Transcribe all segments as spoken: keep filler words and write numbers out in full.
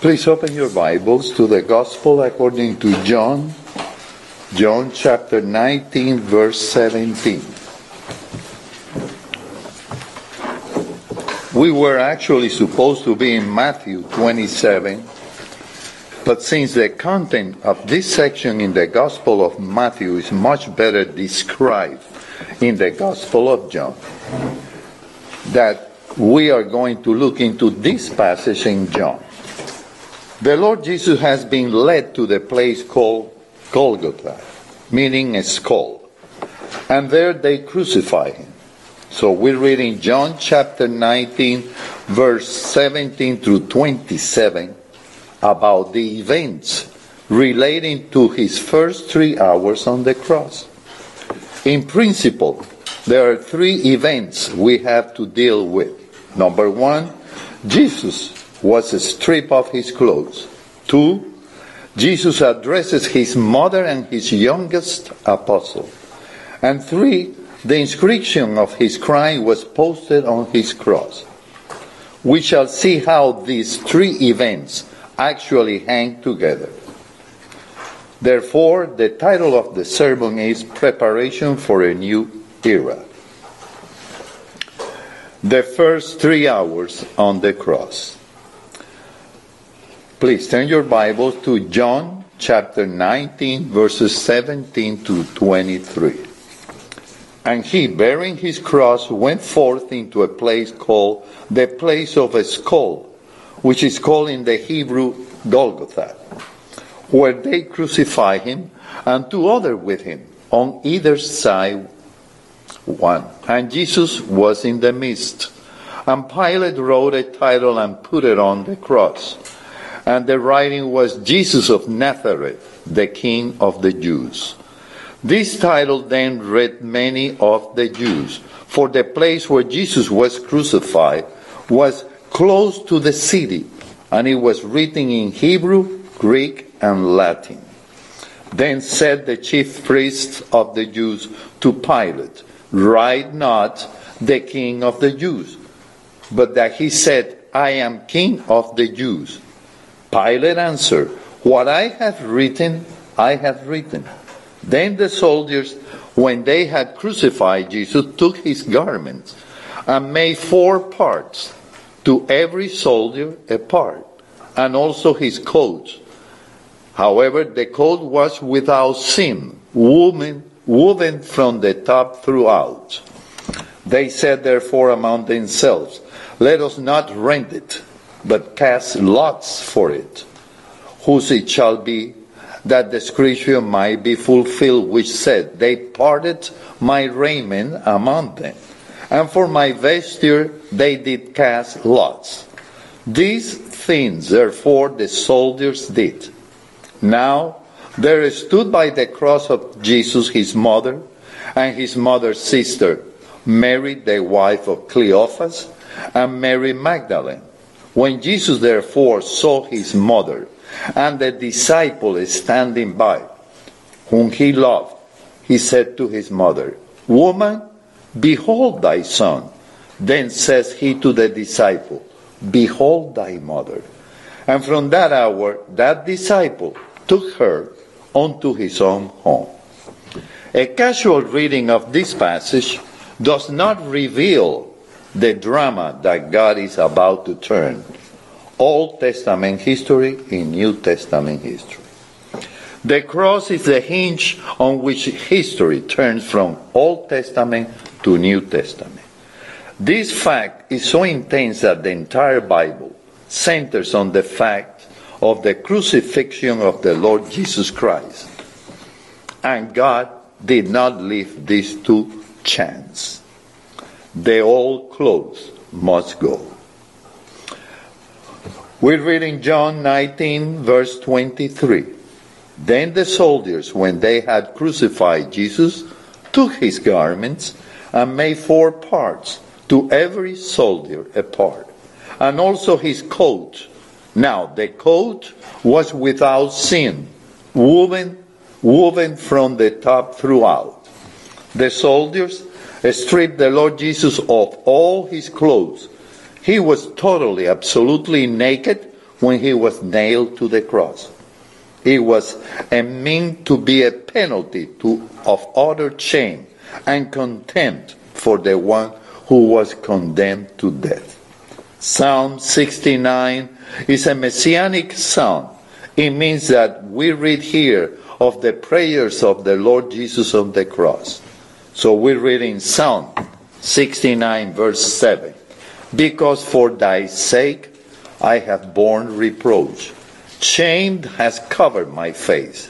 Please open your Bibles to the Gospel according to John, John chapter nineteen, verse seventeen. We were actually supposed to be in Matthew twenty-seven, but since the content of this section in the Gospel of Matthew is much better described in the Gospel of John, that we are going to look into this passage in John. The Lord Jesus has been led to the place called Golgotha, meaning a skull. And there they crucify him. So we're reading John chapter nineteen, verse seventeen through twenty-seven, about the events relating to his first three hours on the cross. In principle, there are three events we have to deal with. Number one, Jesus was stripped of his clothes. Two, Jesus addresses his mother and his youngest apostle. And three, the inscription of his crime was posted on his cross. We shall see how these three events actually hang together. Therefore, the title of the sermon is Preparation for a New Era. The first three hours on the cross. Please turn your Bibles to John chapter nineteen, verses seventeen to twenty-three. And he, bearing his cross, went forth into a place called the place of a skull, which is called in the Hebrew Golgotha, where they crucified him, and two others with him, on either side one. And Jesus was in the midst. And Pilate wrote a title and put it on the cross. And the writing was Jesus of Nazareth, the King of the Jews. This title then read many of the Jews, for the place where Jesus was crucified was close to the city, and it was written in Hebrew, Greek, and Latin. Then said the chief priests of the Jews to Pilate, "Write not the King of the Jews, but that he said, I am King of the Jews." Pilate answered, "What I have written, I have written." Then the soldiers, when they had crucified Jesus, took his garments and made four parts, to every soldier a part, and also his coat. However, the coat was without seam, woven, woven from the top throughout. They said therefore among themselves, "Let us not rend it, but cast lots for it, whose it shall be, that the scripture might be fulfilled, which said, They parted my raiment among them, and for my vesture they did cast lots. These things therefore the soldiers did. Now there stood by the cross of Jesus his mother, and his mother's sister, Mary the wife of Cleophas, and Mary Magdalene. When Jesus therefore saw his mother, and the disciple standing by, whom he loved, he said to his mother, "Woman, behold thy son." Then says he to the disciple, "Behold thy mother." And from that hour, that disciple took her unto his own home. A casual reading of this passage does not reveal the drama that God is about to turn Old Testament history in New Testament history. The cross is the hinge on which history turns from Old Testament to New Testament. This fact is so intense that the entire Bible centers on the fact of the crucifixion of the Lord Jesus Christ. And God did not leave this to chance. The old clothes must go. We're reading John nineteen, verse twenty-three. Then the soldiers, when they had crucified Jesus, took his garments and made four parts, to every soldier a part, and also his coat. Now the coat was without seam, woven, woven from the top throughout. The soldiers stripped the Lord Jesus of all his clothes. He was totally, absolutely naked, when he was nailed to the cross. It was a mean to be a penalty to, of utter shame and contempt for the one who was condemned to death. Psalm sixty-nine is a messianic psalm. It means that we read here of the prayers of the Lord Jesus on the cross. So we read in Psalm sixty-nine verse seven, because for thy sake I have borne reproach. Shame has covered my face.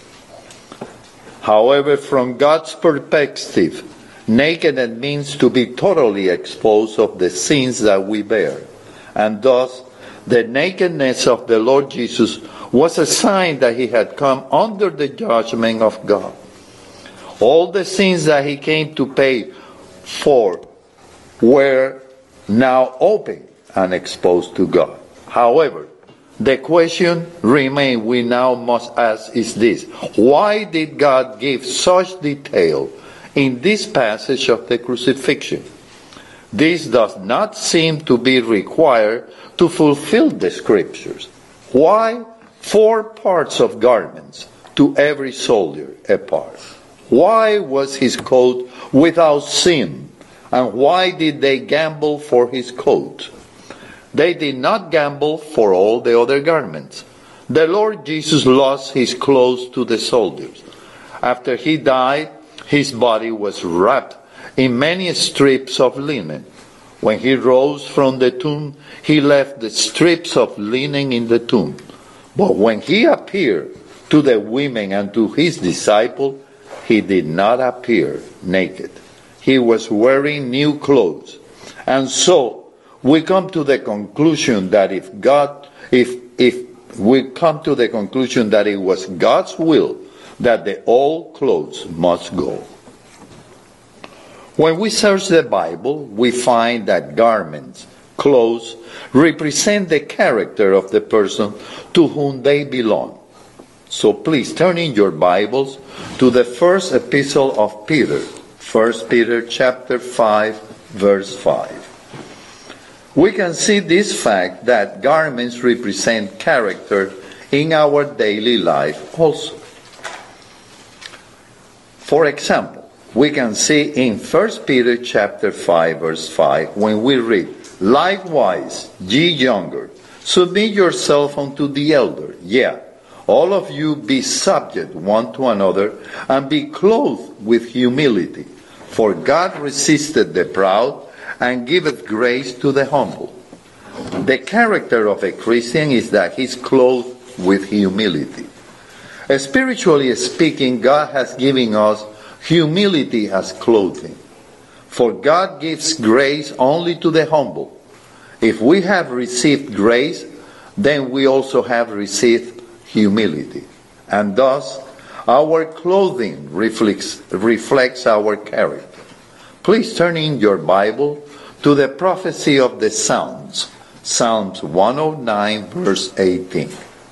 However, from God's perspective, nakedness means to be totally exposed of the sins that we bear. And thus, the nakedness of the Lord Jesus was a sign that he had come under the judgment of God. All the sins that he came to pay for were now open and exposed to God. However, the question remains we now must ask is this: why did God give such detail in this passage of the crucifixion? This does not seem to be required to fulfill the scriptures. Why four parts of garments to every soldier a part? Why was his coat without seam? And why did they gamble for his coat? They did not gamble for all the other garments. The Lord Jesus lost his clothes to the soldiers. After he died, his body was wrapped in many strips of linen. When he rose from the tomb, he left the strips of linen in the tomb. But when he appeared to the women and to his disciples, he did not appear naked. He was wearing new clothes. And so, we come to the conclusion that if God, if, if we come to the conclusion that it was God's will that the old clothes must go. When we search the Bible, we find that garments, clothes, represent the character of the person to whom they belong. So please turn in your Bibles to the first epistle of Peter, First Peter chapter five, verse five. We can see this fact that garments represent character in our daily life also. For example, we can see in First Peter chapter five verse five when we read, "Likewise, ye younger, submit yourself unto the elder. Yeah, all of you be subject one to another, and be clothed with humility. For God resisteth the proud, and giveth grace to the humble." The character of a Christian is that he is clothed with humility. Spiritually speaking, God has given us humility as clothing. For God gives grace only to the humble. If we have received grace, then we also have received humility. And thus, our clothing reflects, reflects our character. Please turn in your Bible to the prophecy of the Psalms. Psalms one oh nine verse eighteen.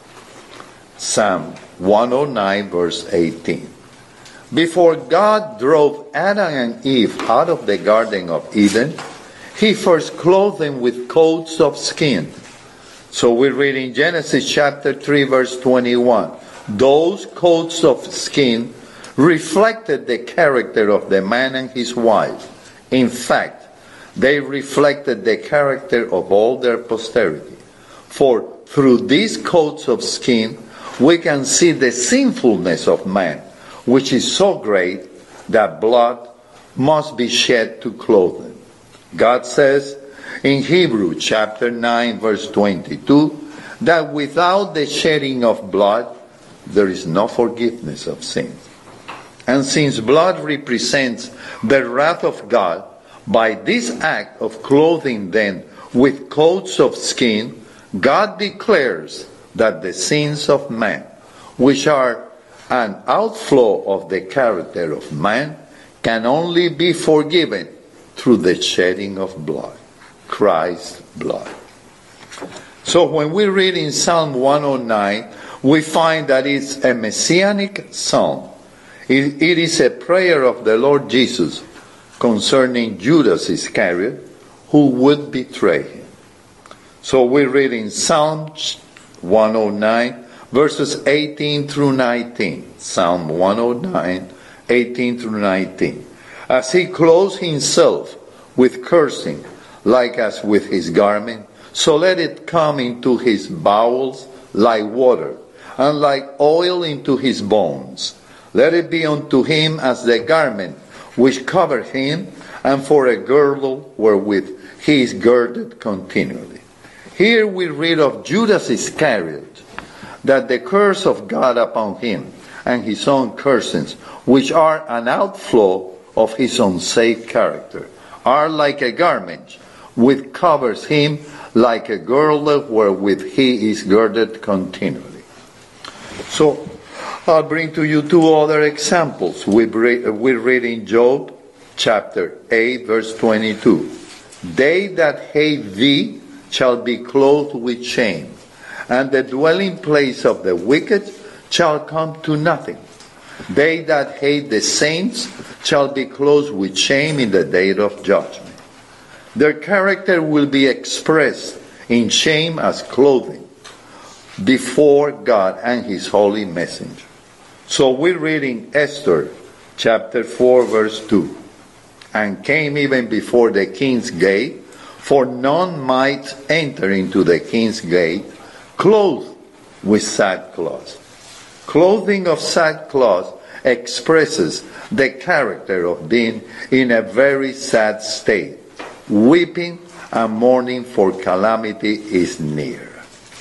Psalm one oh nine verse eighteen. Before God drove Adam and Eve out of the Garden of Eden, he first clothed them with coats of skin. So we read in Genesis chapter three verse twenty-one, those coats of skin reflected the character of the man and his wife. In fact, they reflected the character of all their posterity. For through these coats of skin, we can see the sinfulness of man, which is so great that blood must be shed to clothe them. God says in Hebrews chapter nine verse twenty-two that without the shedding of blood, there is no forgiveness of sins. And since blood represents the wrath of God, by this act of clothing them with coats of skin, God declares that the sins of man, which are an outflow of the character of man, can only be forgiven through the shedding of blood, Christ's blood. So when we read in Psalm one oh nine, we find that it's a messianic psalm. It, it is a prayer of the Lord Jesus concerning Judas Iscariot, who would betray him. So we read in Psalm one oh nine, verses eighteen through nineteen. Psalm one oh nine, eighteen through nineteen. As he clothes himself with cursing, like as with his garment, so let it come into his bowels like water, and like oil into his bones. Let it be unto him as the garment which covered him, and for a girdle wherewith he is girded continually. Here we read of Judas Iscariot, that the curse of God upon him, and his own cursings, which are an outflow of his unsafe character, are like a garment which covers him, like a girdle wherewith he is girded continually. So, I'll bring to you two other examples. We read in Job chapter eight, verse twenty-two. They that hate thee shall be clothed with shame, and the dwelling place of the wicked shall come to nothing. They that hate the saints shall be clothed with shame in the day of judgment. Their character will be expressed in shame as clothing before God and his holy messenger. So we read in Esther chapter four, verse two. And came even before the king's gate, for none might enter into the king's gate, clothed with sackcloth. Clothing of sackcloth expresses the character of being in a very sad state. Weeping and mourning for calamity is near.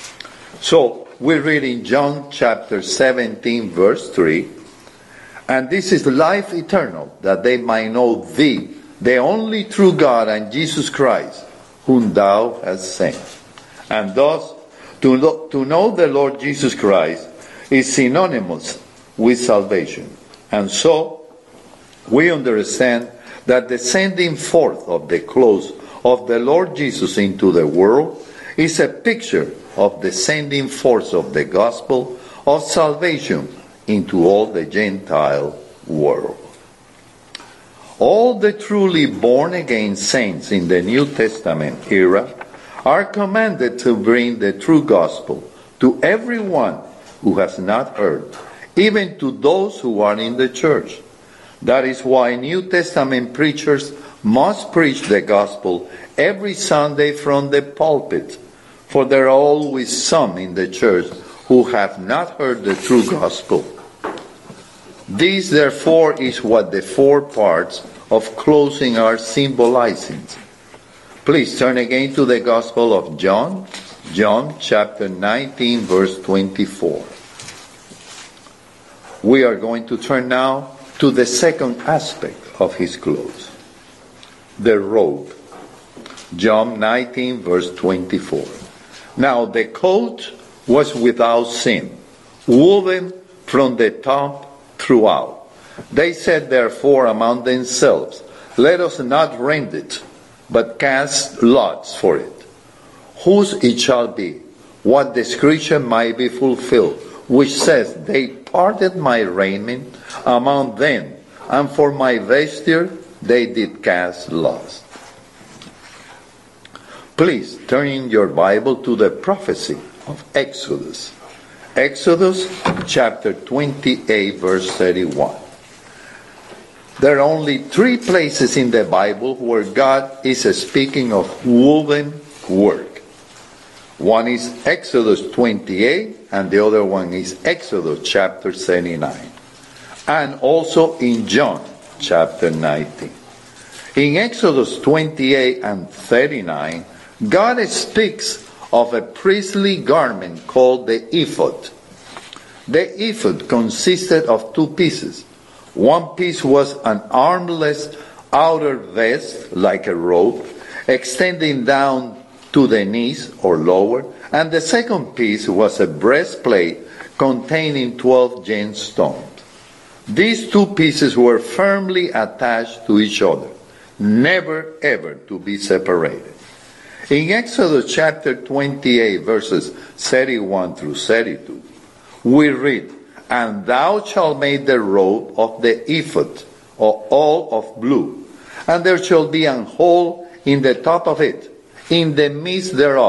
So, we read in John chapter seventeen, verse three, and this is life eternal, that they might know thee, the only true God, and Jesus Christ, whom thou hast sent. And thus, to know, to know the Lord Jesus Christ is synonymous with salvation. And so, we understand that the sending forth of the clothes of the Lord Jesus into the world is a picture of the sending forth of the gospel of salvation into all the Gentile world. All the truly born-again saints in the New Testament era are commanded to bring the true gospel to everyone who has not heard, even to those who are in the church. That is why New Testament preachers must preach the gospel every Sunday from the pulpit, for there are always some in the church who have not heard the true gospel. This, therefore, is what the four parts of clothing are symbolizing. Please turn again to the Gospel of John, John chapter nineteen, verse twenty-four. We are going to turn now to the second aspect of his clothes, the robe. John nineteen, verse twenty-four. Now the coat was without seam, woven from the top throughout. They said therefore among themselves, let us not rend it, but cast lots for it, whose it shall be, what the scripture might be fulfilled, which says, they parted my raiment among them, and for my vesture they did cast lots. Please turn in your Bible to the prophecy of Exodus. Exodus chapter twenty-eight, verse thirty-one. There are only three places in the Bible where God is speaking of woven work. One is Exodus twenty-eight, and the other one is Exodus chapter thirty-nine. And also in John chapter nineteen. In Exodus twenty-eight and thirty-nine, God speaks of a priestly garment called the ephod. The ephod consisted of two pieces. One piece was an armless outer vest, like a robe, extending down to the knees or lower, and the second piece was a breastplate containing twelve gemstones. These two pieces were firmly attached to each other, never ever to be separated. In Exodus chapter twenty-eight, verses thirty-one through thirty-two, we read, and thou shalt make the robe of the ephod, or all of blue, and there shall be an hole in the top of it, in the midst thereof,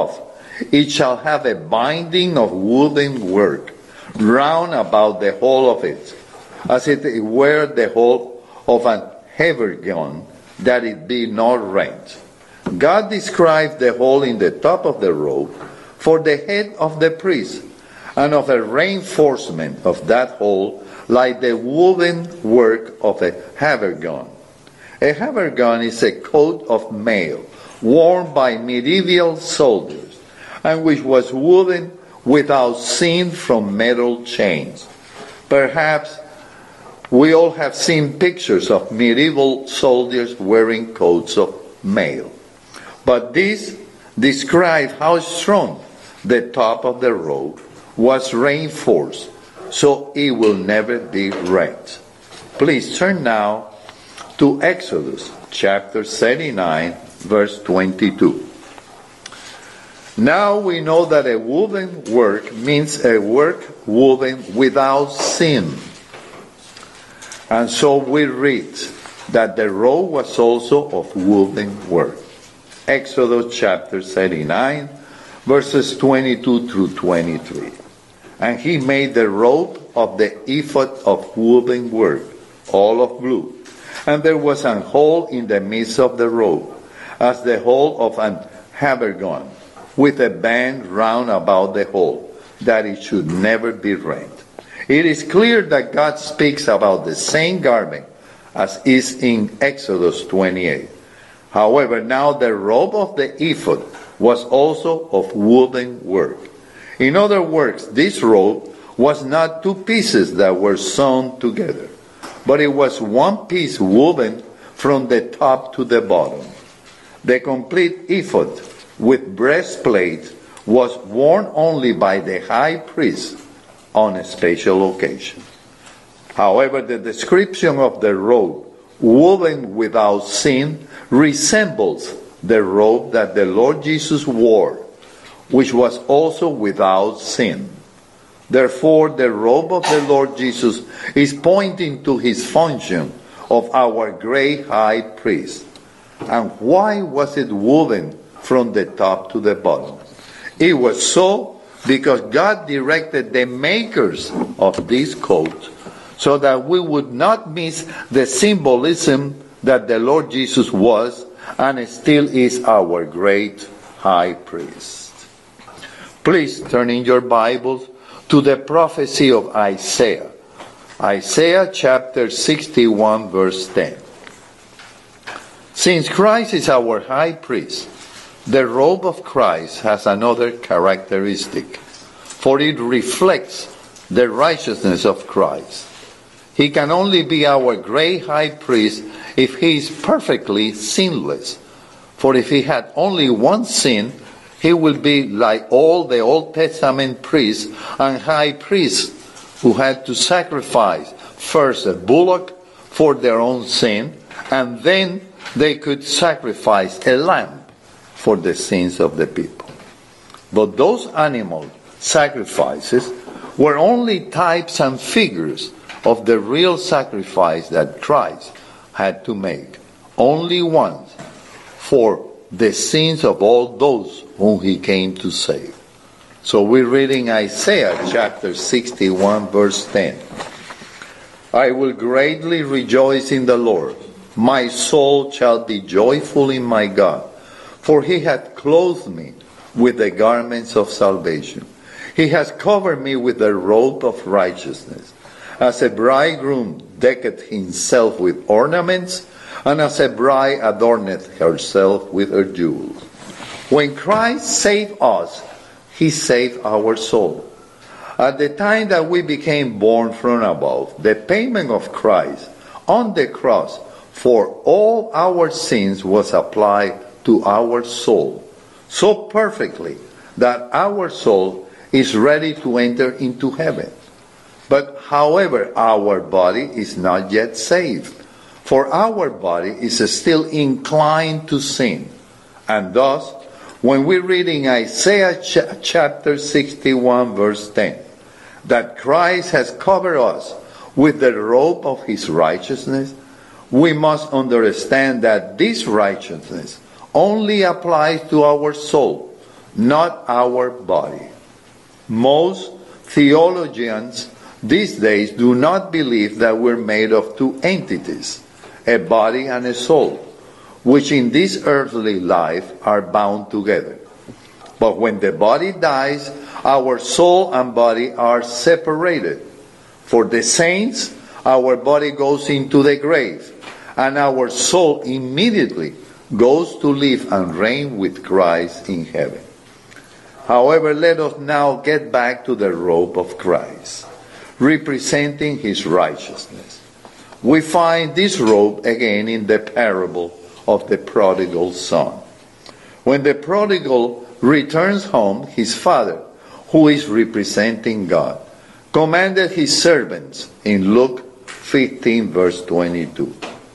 it shall have a binding of wooden work round about the whole of it, as it were the whole of an habergeon, that it be not rent. God described the hole in the top of the robe for the head of the priest, and of a reinforcement of that hole like the woven work of a habergeon. A habergeon is a coat of mail worn by medieval soldiers, and which was woven without seam from metal chains. Perhaps we all have seen pictures of medieval soldiers wearing coats of mail. But this describes how strong the top of the robe was reinforced, so it will never be rent. Please turn now to Exodus chapter thirty-nine, verse twenty-two. Now we know that a woven work means a work woven without sin. And so we read that the robe was also of woven work. Exodus chapter thirty-nine, verses twenty-two through twenty-three. And he made the robe of the ephod of woven work, all of blue. And there was an hole in the midst of the robe, as the hole of an habergeon, with a band round about the hole, that it should never be rent. It is clear that God speaks about the same garment as is in Exodus twenty-eight. However, now the robe of the ephod was also of woven work. In other words, this robe was not two pieces that were sewn together, but it was one piece woven from the top to the bottom. The complete ephod with breastplate was worn only by the high priest on a special occasion. However, the description of the robe woven without sin resembles the robe that the Lord Jesus wore, which was also without sin. Therefore, the robe of the Lord Jesus is pointing to his function of our great high priest. And why was it woven from the top to the bottom? It was so because God directed the makers of this coat so that we would not miss the symbolism that the Lord Jesus was and still is our great high priest. Please turn in your Bibles to the prophecy of Isaiah. Isaiah chapter sixty-one, verse ten. Since Christ is our high priest, the robe of Christ has another characteristic, for it reflects the righteousness of Christ. He can only be our great high priest if he is perfectly sinless. For if he had only one sin, he will be like all the Old Testament priests and high priests who had to sacrifice first a bullock for their own sin, and then they could sacrifice a lamb for the sins of the people. But those animal sacrifices were only types and figures of the real sacrifice that Christ had to make, only once, for the sins of all those whom he came to save. So we're reading Isaiah chapter sixty-one, verse ten. I will greatly rejoice in the Lord. My soul shall be joyful in my God, for he hath clothed me with the garments of salvation. He has covered me with the robe of righteousness, as a bridegroom decketh himself with ornaments, and as a bride adorneth herself with her jewels. When Christ saved us, he saved our soul. At the time that we became born from above, the payment of Christ on the cross for all our sins was applied to our soul so perfectly that our soul is ready to enter into heaven. But however, our body is not yet saved, for our body is still inclined to sin. And thus, when we read in Isaiah ch- chapter sixty-one, verse ten, that Christ has covered us with the robe of his righteousness, we must understand that this righteousness only applies to our soul, not our body. Most theologians these days do not believe that we're made of two entities, a body and a soul, which in this earthly life are bound together. But when the body dies, our soul and body are separated. For the saints, our body goes into the grave, and our soul immediately goes to live and reign with Christ in heaven. However, let us now get back to the robe of Christ, representing his righteousness. We find this robe again in the parable of the prodigal son. When the prodigal returns home, his father, who is representing God, commanded his servants in Luke fifteen verse twenty-two.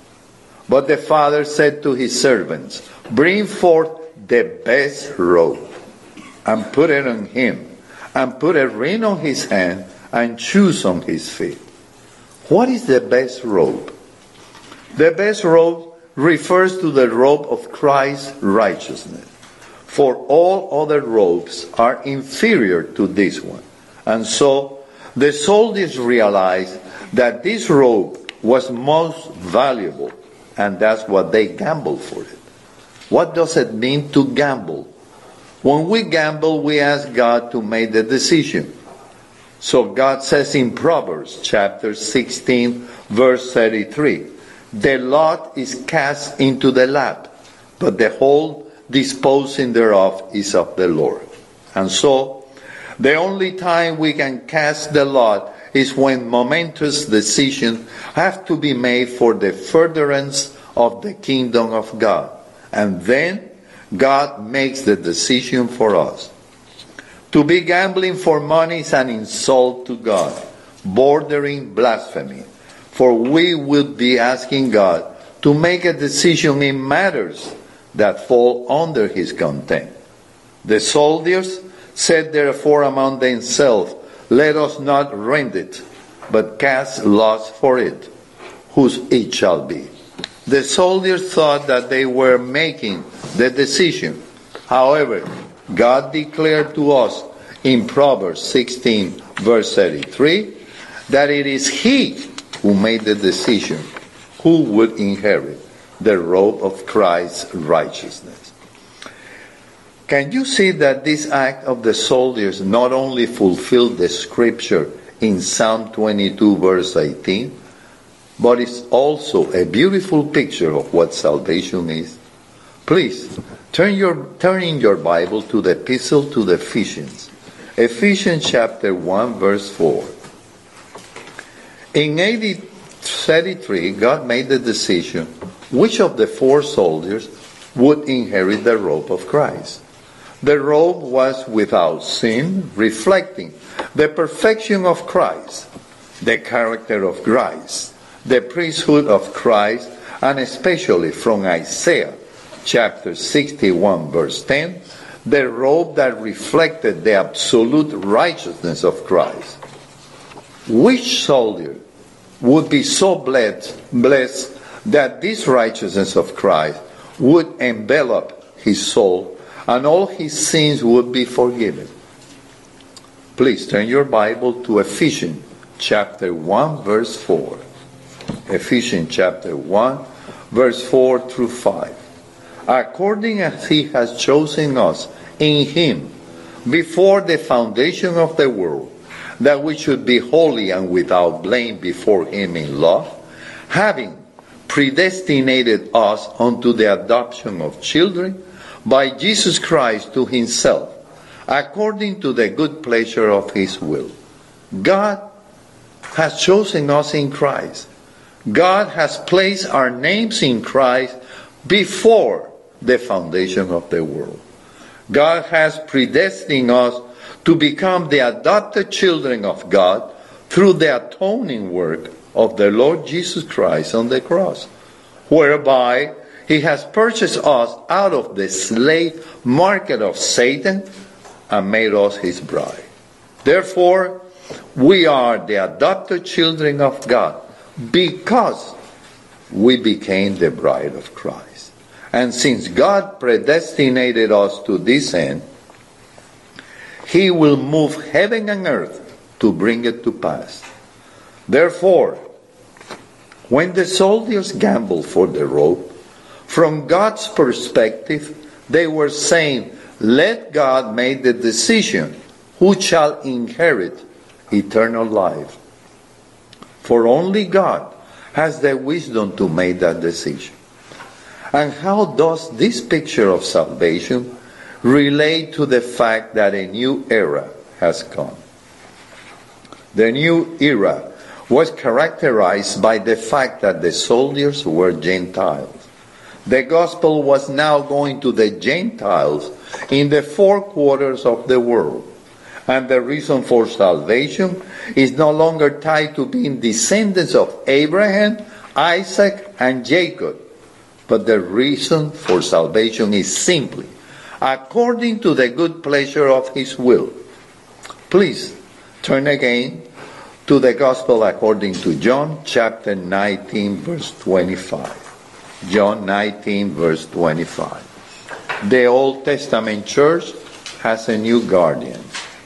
But the father said to his servants, "Bring forth the best robe, and put it on him, and put a ring on his hand, and shoes on his feet." What is the best robe? The best robe refers to the robe of Christ's righteousness. For all other robes are inferior to this one. And so the soldiers realized that this robe was most valuable, and that's what they gambled for it. What does it mean to gamble? When we gamble, we ask God to make the decision. So God says in Proverbs chapter sixteen, verse thirty-three, "The lot is cast into the lap, but the whole disposing thereof is of the Lord." And so, the only time we can cast the lot is when momentous decisions have to be made for the furtherance of the kingdom of God. And then God makes the decision for us. To be gambling for money is an insult to God, bordering blasphemy. For we would be asking God to make a decision in matters that fall under his contempt. The soldiers said therefore among themselves, "Let us not rend it, but cast lots for it, whose it shall be." The soldiers thought that they were making the decision. However, God declared to us in Proverbs sixteen, verse thirty-three, that it is he who made the decision who would inherit the robe of Christ's righteousness. Can you see that this act of the soldiers not only fulfilled the scripture in Psalm twenty-two, verse eighteen, but it's also a beautiful picture of what salvation is? Please, turn your turn in your Bible to the epistle to the Ephesians. Ephesians chapter one, verse four. In A D thirty-three, God made the decision which of the four soldiers would inherit the robe of Christ. The robe was without sin, reflecting the perfection of Christ, the character of Christ, the priesthood of Christ, and especially from Isaiah chapter sixty-one, verse ten, the robe that reflected the absolute righteousness of Christ. Which soldier would be so blessed, blessed that this righteousness of Christ would envelop his soul and all his sins would be forgiven? Please turn your Bible to Ephesians chapter one, verse four. Ephesians chapter one, verse four through five. According as he has chosen us in him before the foundation of the world, that we should be holy and without blame before him in love, having predestinated us unto the adoption of children by Jesus Christ to himself, according to the good pleasure of his will. God has chosen us in Christ. God has placed our names in Christ before the foundation of the world. God has predestined us to become the adopted children of God through the atoning work of the Lord Jesus Christ on the cross, whereby he has purchased us out of the slave market of Satan and made us his bride. Therefore, we are the adopted children of God because we became the bride of Christ. And since God predestinated us to this end, he will move heaven and earth to bring it to pass. Therefore, when the soldiers gambled for the robe, from God's perspective, they were saying, let God make the decision who shall inherit eternal life. For only God has the wisdom to make that decision. And how does this picture of salvation relate to the fact that a new era has come? The new era was characterized by the fact that the soldiers were Gentiles. The gospel was now going to the Gentiles in the four quarters of the world. And the reason for salvation is no longer tied to being descendants of Abraham, Isaac, and Jacob. But the reason for salvation is simply according to the good pleasure of His will. Please turn again to the Gospel according to John chapter nineteen verse twenty-five. John nineteen verse twenty-five. The Old Testament church has a new guardian.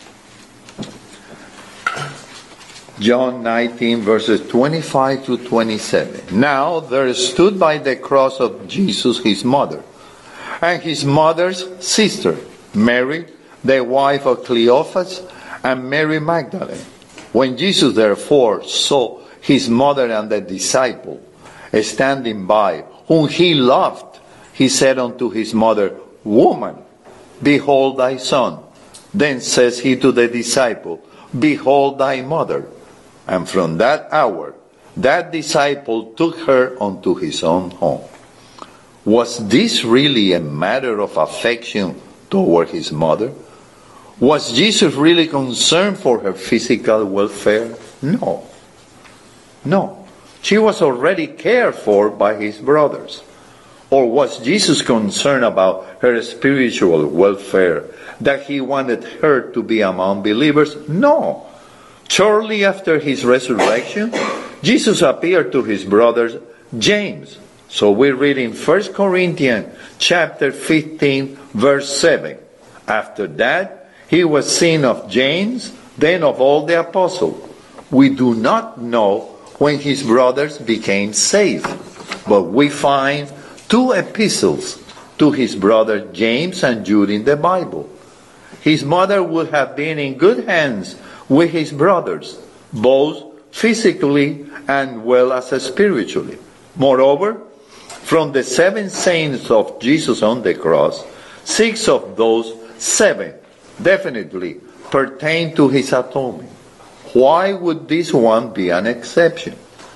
John nineteen verses twenty-five to twenty-seven. Now there stood by the cross of Jesus his mother, and his mother's sister, Mary, the wife of Cleophas, and Mary Magdalene. When Jesus therefore saw his mother and the disciple standing by, whom he loved, he said unto his mother, Woman, behold thy son. Then says he to the disciple, Behold thy mother. And from that hour, that disciple took her unto his own home. Was this really a matter of affection toward his mother? Was Jesus really concerned for her physical welfare? No. No. She was already cared for by his brothers. Or was Jesus concerned about her spiritual welfare, that he wanted her to be among believers? No. Shortly after his resurrection, Jesus appeared to his brother James. So we read in First Corinthians chapter fifteen, verse seven. After that, he was seen of James, then of all the apostles. We do not know when his brothers became saved, but we find two epistles to his brother James and Jude in the Bible. His mother would have been in good hands with his brothers, both physically and well as spiritually. Moreover, from the seven saints of Jesus on the cross, six of those seven definitely pertain to his atonement. Why would this one be an exception?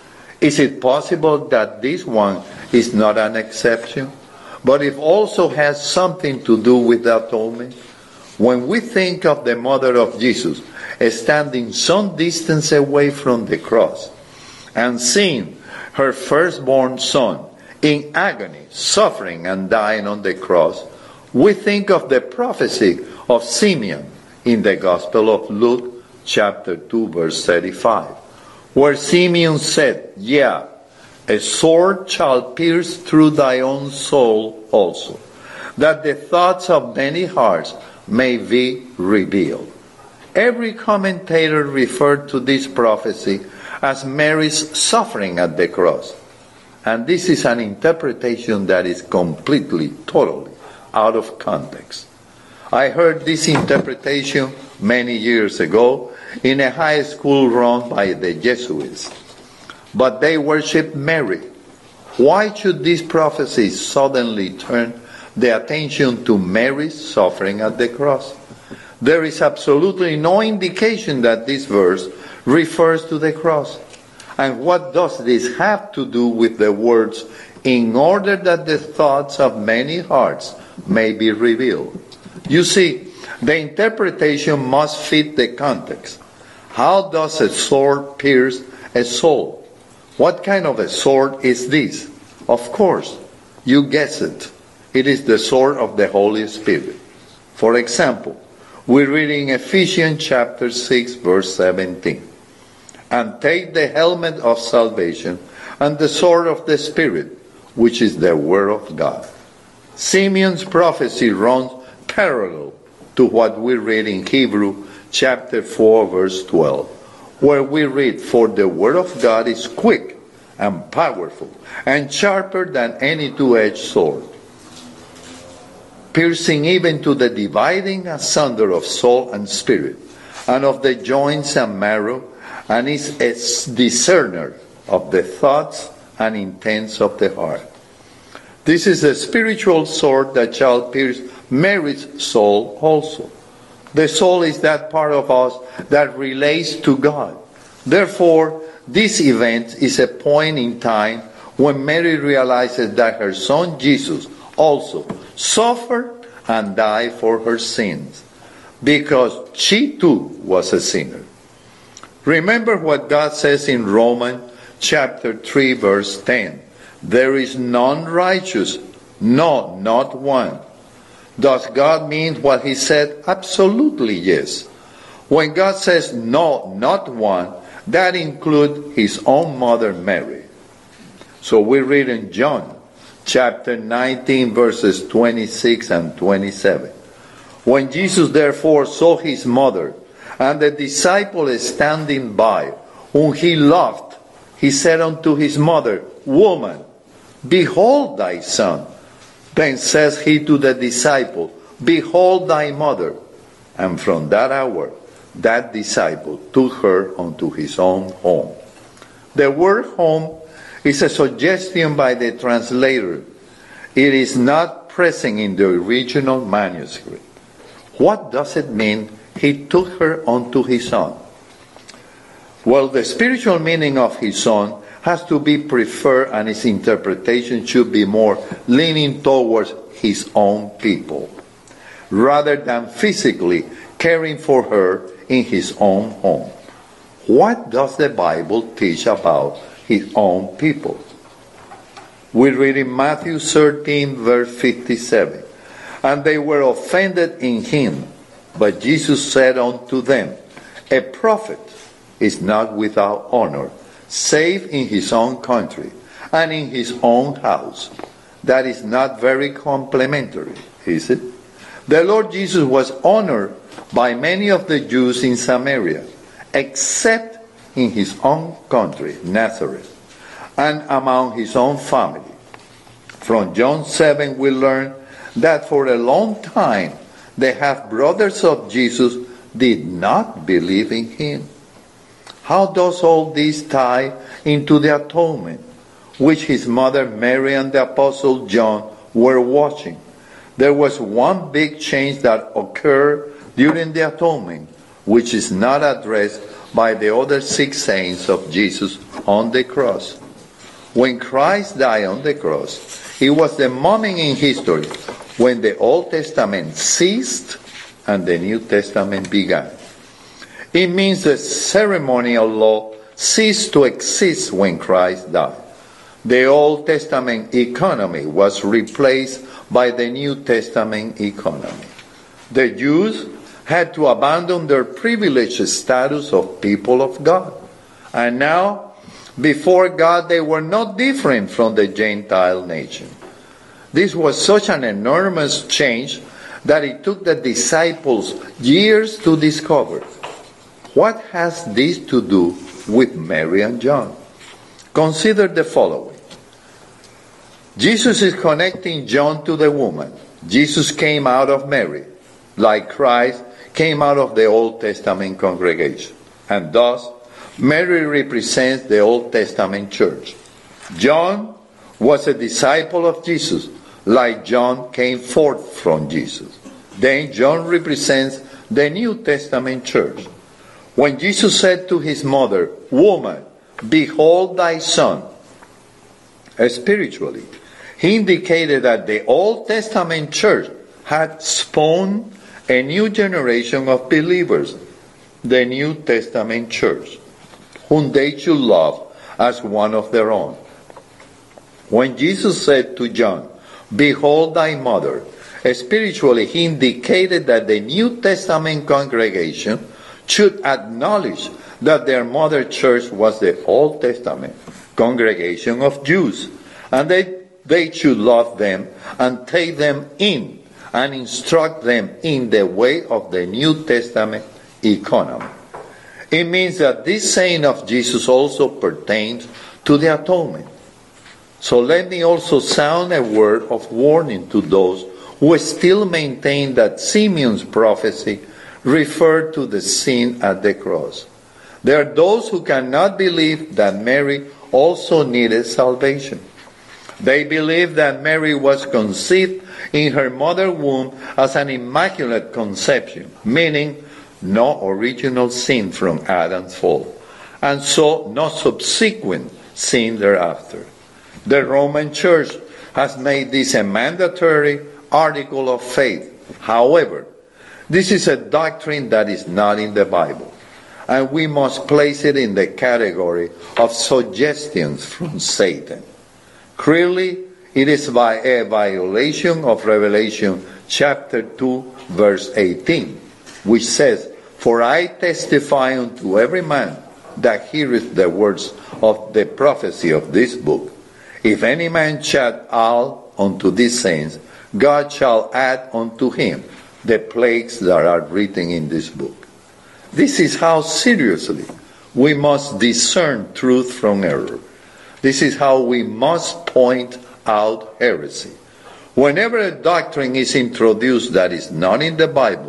Is it possible that this one is not an exception, but it also has something to do with the atonement? When we think of the mother of Jesus standing some distance away from the cross and seeing her firstborn son in agony, suffering and dying on the cross, we think of the prophecy of Simeon in the Gospel of Luke chapter two verse thirty-five, where Simeon said, Yeah, a sword shall pierce through thy own soul also, that the thoughts of many hearts may be revealed. Every commentator referred to this prophecy as Mary's suffering at the cross. And this is an interpretation that is completely, totally out of context. I heard this interpretation many years ago in a high school run by the Jesuits. But they worshiped Mary. Why should this prophecy suddenly turn the attention to Mary's suffering at the cross? There is absolutely no indication that this verse refers to the cross. And what does this have to do with the words, in order that the thoughts of many hearts may be revealed? You see, the interpretation must fit the context. How does a sword pierce a soul? What kind of a sword is this? Of course, you guess it. It is the sword of the Holy Spirit. For example, we read in Ephesians chapter six verse seventeen. And take the helmet of salvation and the sword of the Spirit, which is the word of God. Simeon's prophecy runs parallel to what we read in Hebrew chapter four, verse twelve, where we read, "For the word of God is quick and powerful, and sharper than any two-edged sword, piercing even to the dividing asunder of soul and spirit, and of the joints and marrow, and is a discerner of the thoughts and intents of the heart." This is a spiritual sword that shall pierce Mary's soul also. The soul is that part of us that relates to God. Therefore, this event is a point in time when Mary realizes that her son Jesus also suffered and died for her sins, because she too was a sinner. Remember what God says in Romans chapter three, verse ten. "There is none righteous, no, not one." Does God mean what he said? Absolutely yes. When God says no, not one, that includes his own mother Mary. So we read in John chapter nineteen, verses twenty-six and twenty-seven. "When Jesus therefore saw his mother and the disciple standing by, whom he loved, he said unto his mother, Woman, behold thy son. Then says he to the disciple, Behold thy mother. And from that hour, that disciple took her unto his own home." The word home is a suggestion by the translator. It is not present in the original manuscript. What does it mean, he took her unto his son? Well, the spiritual meaning of his son has to be preferred, and its interpretation should be more leaning towards his own people, rather than physically caring for her in his own home. What does the Bible teach about his own people? We read in Matthew thirteen, verse fifty-seven, "And they were offended in him. But Jesus said unto them, A prophet is not without honor, save in his own country and in his own house." That is not very complimentary, is it? The Lord Jesus was honored by many of the Jews in Samaria, except in his own country, Nazareth, and among his own family. From John seven we learn that for a long time the half-brothers of Jesus did not believe in him. How does all this tie into the atonement, which his mother Mary and the Apostle John were watching? There was one big change that occurred during the atonement, which is not addressed by the other six saints of Jesus on the cross. When Christ died on the cross, it was the moment in history when the Old Testament ceased and the New Testament began. It means the ceremonial law ceased to exist when Christ died. The Old Testament economy was replaced by the New Testament economy. The Jews had to abandon their privileged status of people of God. And now, before God, they were not different from the Gentile nation. This was such an enormous change that it took the disciples years to discover. What has this to do with Mary and John? Consider the following. Jesus is connecting John to the woman. Jesus came out of Mary, like Christ came out of the Old Testament congregation. And thus, Mary represents the Old Testament church. John was a disciple of Jesus, like John came forth from Jesus. Then John represents the New Testament church. When Jesus said to his mother, Woman, behold thy son, spiritually, he indicated that the Old Testament church had spawned a new generation of believers, the New Testament church, whom they should love as one of their own. When Jesus said to John, Behold thy mother, spiritually he indicated that the New Testament congregation should acknowledge that their mother church was the Old Testament congregation of Jews, and they, they should love them and take them in and instruct them in the way of the New Testament economy. It means that this saying of Jesus also pertains to the atonement. So let me also sound a word of warning to those who still maintain that Simeon's prophecy referred to the sin at the cross. There are those who cannot believe that Mary also needed salvation. They believe that Mary was conceived in her mother's womb as an immaculate conception, meaning no original sin from Adam's fall, and so no subsequent sin thereafter. The Roman Church has made this a mandatory article of faith. However, this is a doctrine that is not in the Bible, and we must place it in the category of suggestions from Satan. Clearly, it is by a violation of Revelation chapter two, verse eighteen, which says, "For I testify unto every man that heareth the words of the prophecy of this book. If any man shall add unto these sayings, God shall add unto him the plagues that are written in this book." This is how seriously we must discern truth from error. This is how we must point out heresy. Whenever a doctrine is introduced that is not in the Bible,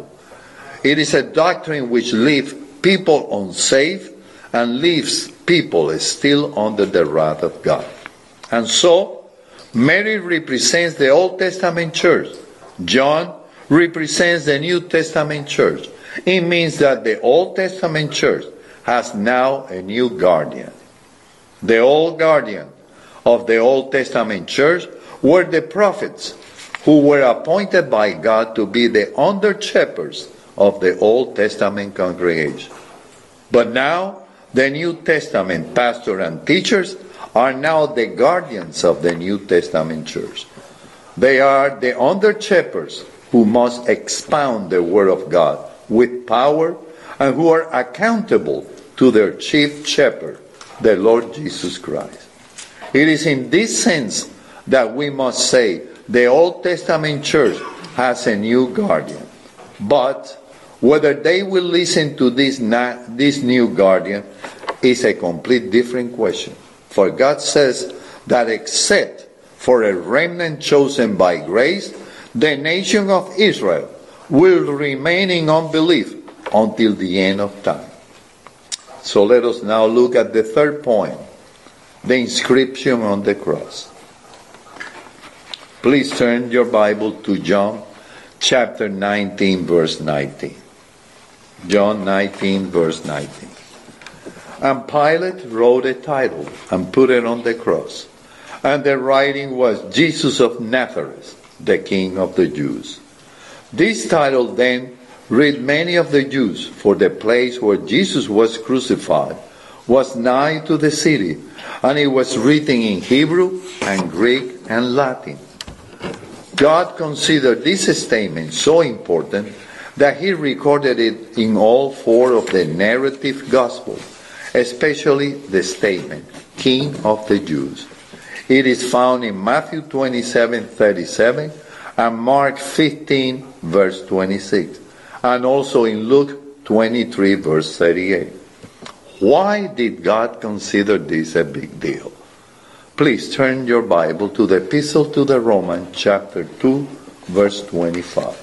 it is a doctrine which leaves people unsafe and leaves people still under the wrath of God. And so, Mary represents the Old Testament church. John represents the New Testament church. It means that the Old Testament church has now a new guardian. The old guardian of the Old Testament church were the prophets, who were appointed by God to be the under-shepherds of the Old Testament congregation. But now, the New Testament pastors and teachers are now the guardians of the New Testament church. They are the under-shepherds who must expound the Word of God with power and who are accountable to their chief shepherd, the Lord Jesus Christ. It is in this sense that we must say the Old Testament church has a new guardian. But whether they will listen to this, na- this new guardian is a complete different question. For God says that except for a remnant chosen by grace, the nation of Israel will remain in unbelief until the end of time. So let us now look at the third point, the inscription on the cross. Please turn your Bible to John chapter nineteen, verse nineteen. John nineteen, verse nineteen. And Pilate wrote a title and put it on the cross. And the writing was, Jesus of Nazareth, the King of the Jews. This title then read many of the Jews, for the place where Jesus was crucified was nigh to the city, and it was written in Hebrew and Greek and Latin. God considered this statement so important that he recorded it in all four of the narrative Gospels, especially the statement, King of the Jews. It is found in Matthew twenty-seven, thirty-seven, and Mark fifteen, verse twenty-six, and also in Luke twenty-three, verse thirty-eight. Why did God consider this a big deal? Please turn your Bible to the Epistle to the Romans, chapter two, verse twenty-five.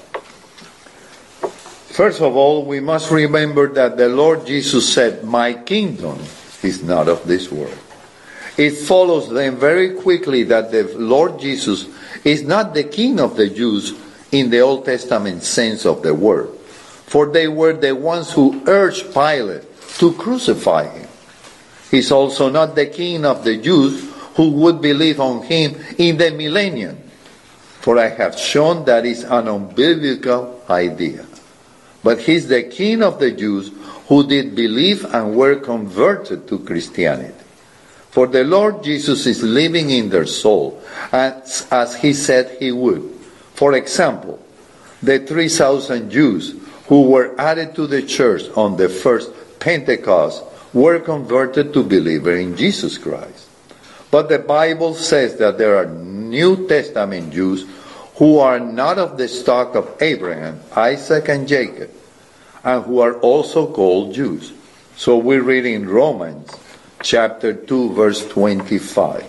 First of all, we must remember that the Lord Jesus said, "My kingdom is not of this world." It follows then very quickly that the Lord Jesus is not the king of the Jews in the Old Testament sense of the word, for they were the ones who urged Pilate to crucify him. He's also not the king of the Jews who would believe on him in the millennium, for I have shown that is an unbiblical idea. But he's the king of the Jews who did believe and were converted to Christianity. For the Lord Jesus is living in their soul, as, as he said he would. For example, the three thousand Jews who were added to the church on the first Pentecost were converted to believe in Jesus Christ. But the Bible says that there are New Testament Jews who are not of the stock of Abraham, Isaac, and Jacob, and who are also called Jews. So we read in Romans chapter two, verse twenty-five.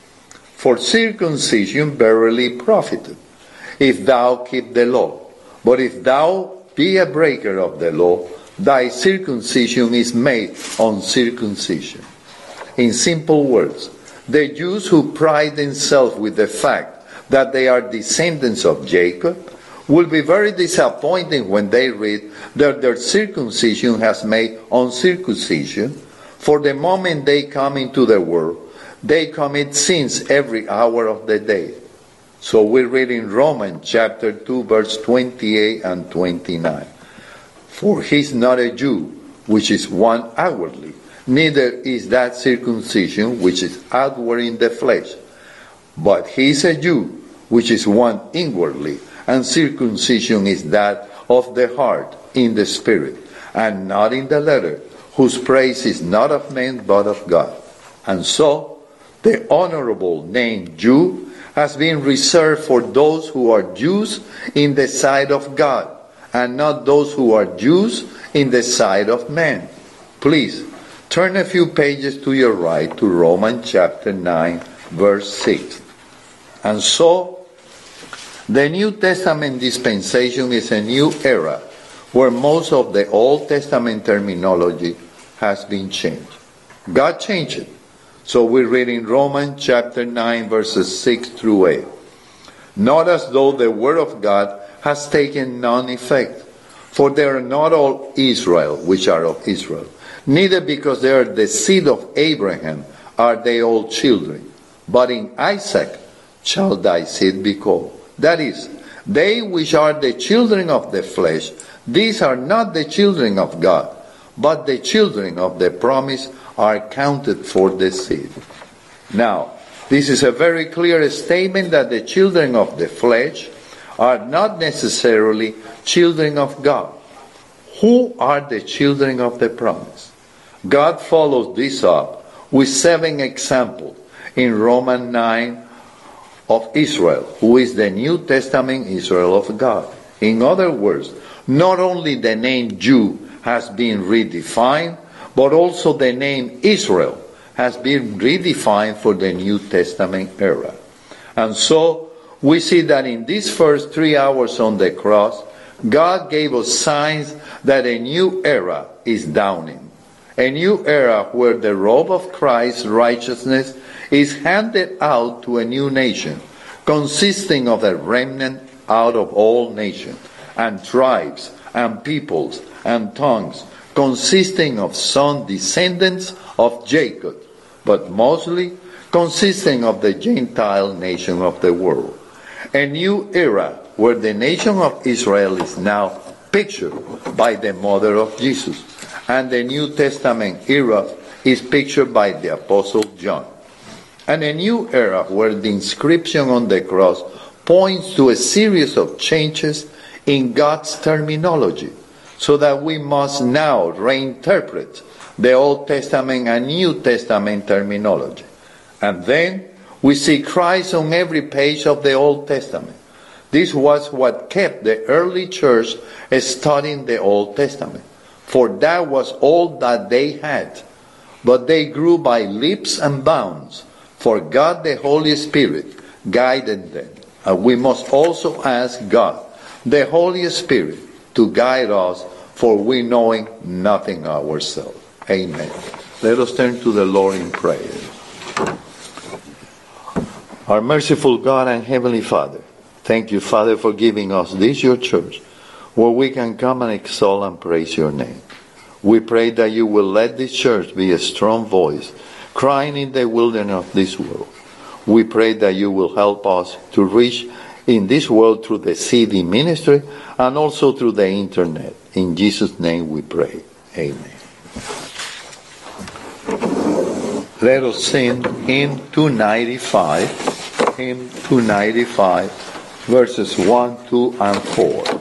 For circumcision verily profiteth, if thou keep the law. But if thou be a breaker of the law, thy circumcision is made uncircumcision. In simple words, the Jews who pride themselves with the fact that they are descendants of Jacob will be very disappointed when they read that their circumcision has made uncircumcision, for the moment they come into the world, they commit sins every hour of the day. So we read in Romans chapter two, verse twenty-eight and twenty-nine. For he is not a Jew, which is one outwardly, neither is that circumcision which is outward in the flesh. But he is a Jew, which is one inwardly, and circumcision is that of the heart, in the spirit, and not in the letter, whose praise is not of men but of God. And so, the honorable name Jew has been reserved for those who are Jews in the sight of God, and not those who are Jews in the sight of men. Please, turn a few pages to your right to Romans chapter nine, verse six. And so, the New Testament dispensation is a new era where most of the Old Testament terminology has been changed. God changed it. So we read in Romans chapter nine, verses six through eight. Not as though the word of God has taken none effect, for they are not all Israel which are of Israel, neither because they are the seed of Abraham are they all children, but in Isaac shall thy seed be called. That is, they which are the children of the flesh, these are not the children of God, but the children of the promise are counted for the seed. Now, this is a very clear statement that the children of the flesh are not necessarily children of God. Who are the children of the promise? God follows this up with seven examples in Romans nine of Israel, who is the New Testament Israel of God. In other words, not only the name Jew has been redefined, but also the name Israel has been redefined for the New Testament era. And so, we see that in these first three hours on the cross, God gave us signs that a new era is dawning. A new era where the robe of Christ's righteousness is handed out to a new nation, consisting of a remnant out of all nations, and tribes, and peoples, and tongues, consisting of some descendants of Jacob, but mostly consisting of the Gentile nation of the world. A new era where the nation of Israel is now pictured by the mother of Jesus, and the New Testament era is pictured by the Apostle John. And a new era where the inscription on the cross points to a series of changes in God's terminology, so that we must now reinterpret the Old Testament and New Testament terminology. And then we see Christ on every page of the Old Testament. This was what kept the early church studying the Old Testament, for that was all that they had. But they grew by leaps and bounds, for God the Holy Spirit guided them. And we must also ask God, the Holy Spirit, to guide us, for we knowing nothing ourselves. Amen. Let us turn to the Lord in prayer. Our merciful God and Heavenly Father, thank you, Father, for giving us this, your church, where we can come and exalt and praise your name. We pray that you will let this church be a strong voice, crying in the wilderness of this world. We pray that you will help us to reach in this world through the C D ministry and also through the internet. In Jesus' name we pray. Amen. Let us sing hymn two ninety-five, hymn two ninety-five, verses one, two, and four.